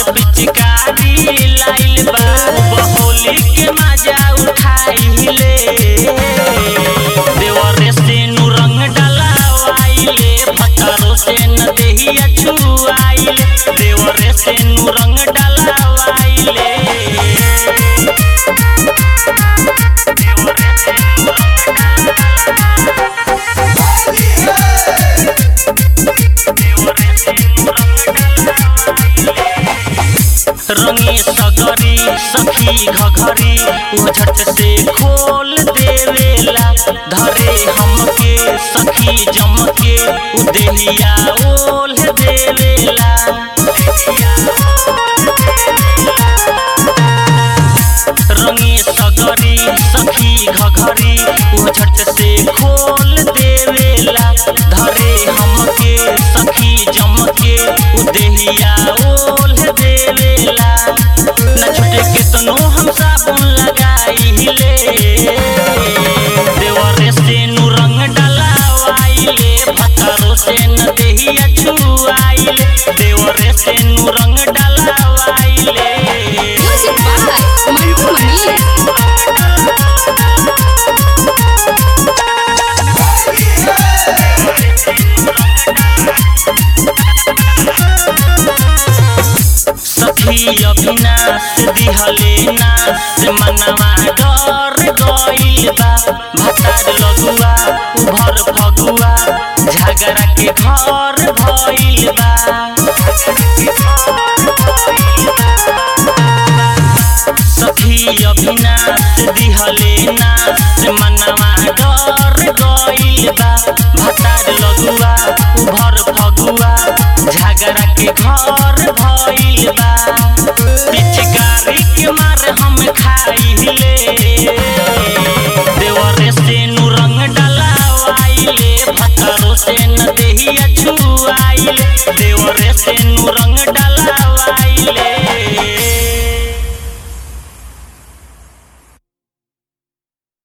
पिचकारी लाइल बा होली के मजा उठाइले देवरे से नु रंग डलवाइले भतरो से न देहिया छुआइले देवरे से नु रंग डलवाइले रंगी सगरी सखी घघरी वो झट से खोल देवेला धरे हमके सखी जमके उ देहिया ओल देवेला रंगी सगरी सखी घघरी वो झट से खोल देवेला धरे हमके सखी जमके उ देहिया ओल देवेला न छुटे केतनो हम साबुन लगाइले देवरे से नु रंग डलवाइले भतरो से न देहिया छुआइले देवरे से नु रंग डलवाइले सखी अभिनाश दिहले नाश मनवा डर गइल बा भतार लगुआ उभर फगुआ झगड़ा के घर भइल बा सखी अभिनाश दिहले नाश मनवा डर गइल बा भतार लगुआ उभर फगुआ झगड़ा के घर भइल बा पिचकारी के मार हम खाइले देवरे से नु रंग डलवाइले भतरो से न देहिया छुआइले देवरे से नु रंग डलवाइले।